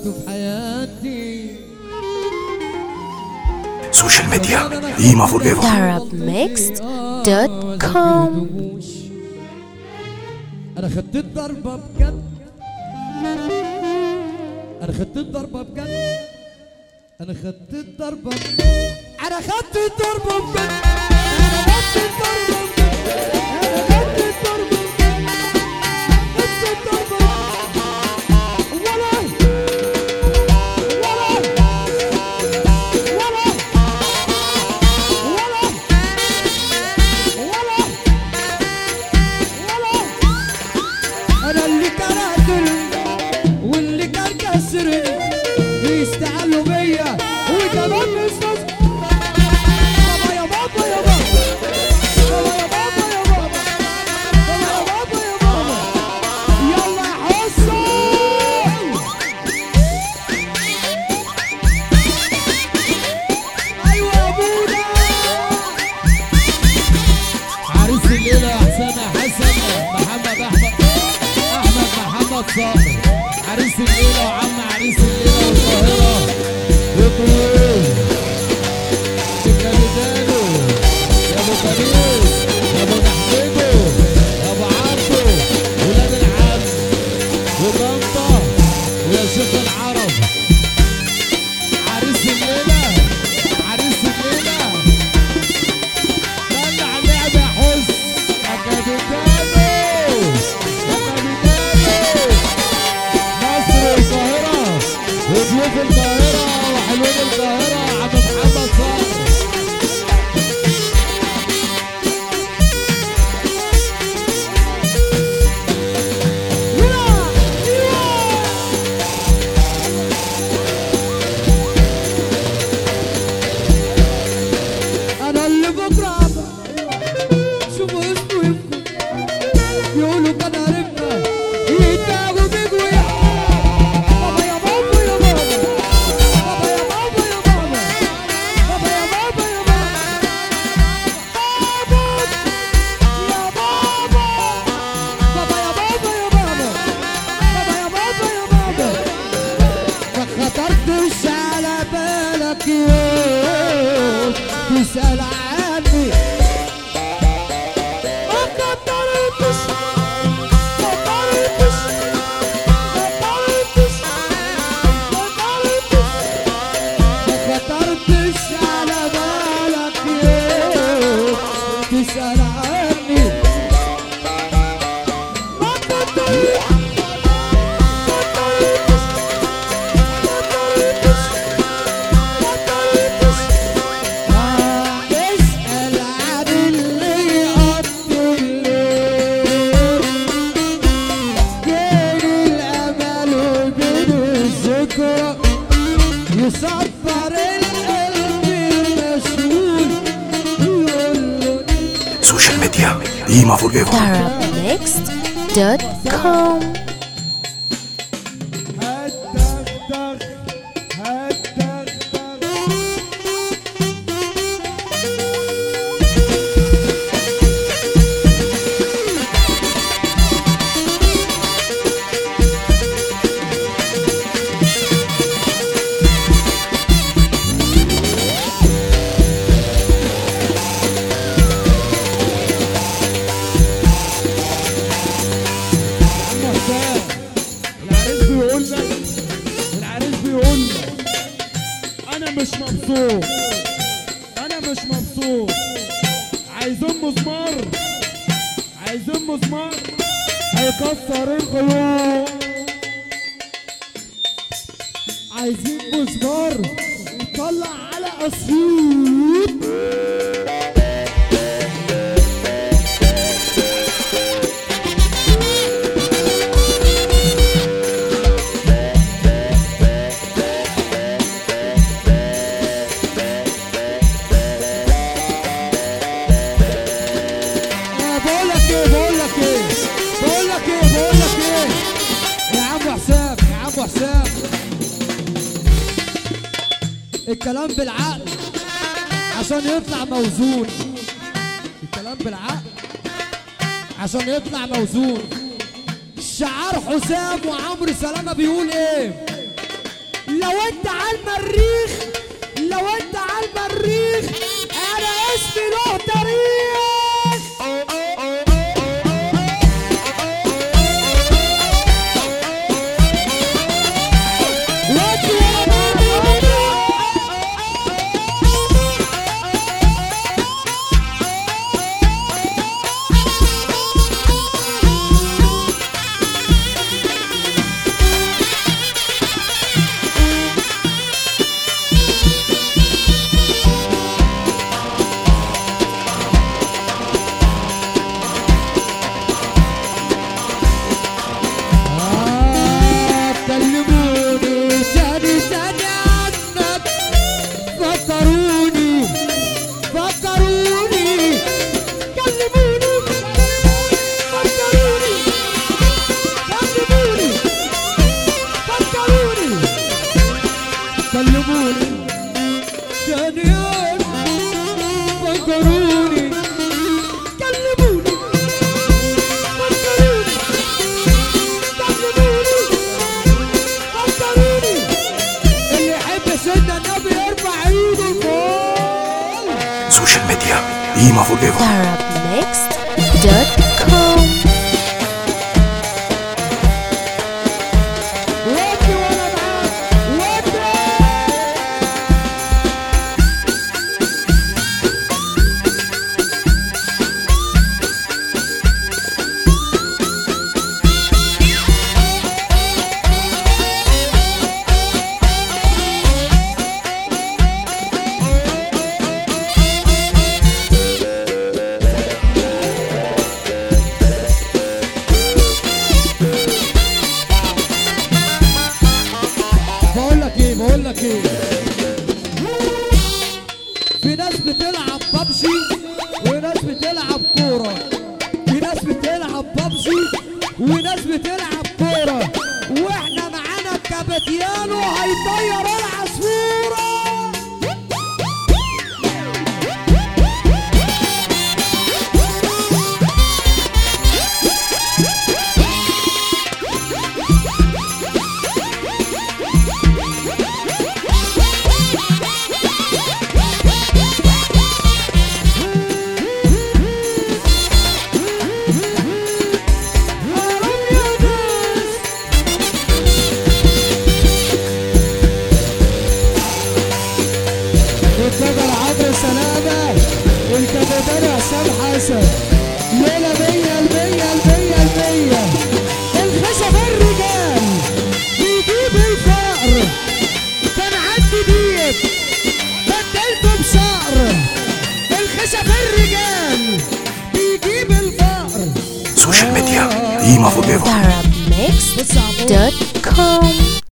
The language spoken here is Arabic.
عملته في حياتي. سوشيال ميديا قيمة فور ايفر. arabmixed.com. انا خدت الضربة بجد، انا خدت الضربة بجد، انا خدت الضربة بجد، انا خدت الضربة بجد، انا خدت الضربة بجد، انا خدت الضربة بجد، خدت الضربة ولا ولا ولا ولا ولا انا اللي كان قاتلني واللي كان كسرني بيستعلوا بيا وكمان مستوى. بابا يا بابا يا بابا، بابا يا بابا يا بابا، بابا يا بابا يا بابا، يلا يا حسن. ايوه يا ابونا عريس الليله يا حسن يا حسن، محمد احمد صابر عريس الليله وعم عريس الليله والقاهره بطول الكابيتانو يا ابو خميس يا ابو نحمده يا ابو عبده ولاد العم وطنطا ويا شيخ العرب. عريس الليله عريس الليله طلع اللعبه يا حس يا كابيتانو يا كابيتانو. مصر والقاهره وضيوف القاهره وحلوين القاهره عم محمد صابر. انا اللي بكره شوفوا اسمه يبكوا يقولوا كان عرفنا يتاهوا بيجوا بابا يا بابا يا بابا، بابا يا بابا يا بابا، بابا يا بابا يا بابا، بابا يا بابا، بابا يا بابا يا بابا، بابا يا بابا يا بابا. ما خطرتش على بالك يوم تسأل عني، ما خطرتش ما خطرتش ما خطرتش على بالك يوم تسأل عني، ما خطرتش اسأل عن اللي يقضي الليل بين الأمل وبين الذكرى يصبر القلب المشغول يقول له سوشيال ميديا قيمة فور ايفر. arabmixed.com. هتدغدغ هتدغدغ. العريس بيقول لك، العريس بيقول لك انا مش مبسوط، انا مش مبسوط. عايزين مسمار، عايزين مسمار هيكسر القلوب، عايزين مسمار يطلع على اسيوط. حسام الكلام بالعقل عشان يطلع موزون، الكلام بالعقل عشان يطلع موزون. شعار حسام وعمرو سلامة بيقول ايه؟ لو انت على المريخ، لو انت على المريخ انا اسمي له تاريخ. كلموني ثانيات فكروني، كلموني فكروني، كلموني فكروني. اللي يحب سيدنا النبي يرفع ايده فوق. سوشيال ميديا إيما فور ايفر. arabmixed.com. بقول لك ايه، في ناس بتلعب بابجي وناس بتلعب كوره، في ناس بتلعب بابجي وناس بتلعب كوره، واحنا معانا كابتيانو هيطير العصفوره. والكابتن حسام حسن ليلة 100%. الخشب الرجال بيجيب الفقر، كان عندي ديت بدلته بصقر. الخشب الرجال بيجيب الفقر. سوشيال ميديا إيما فور ايفر. arabmixed.com.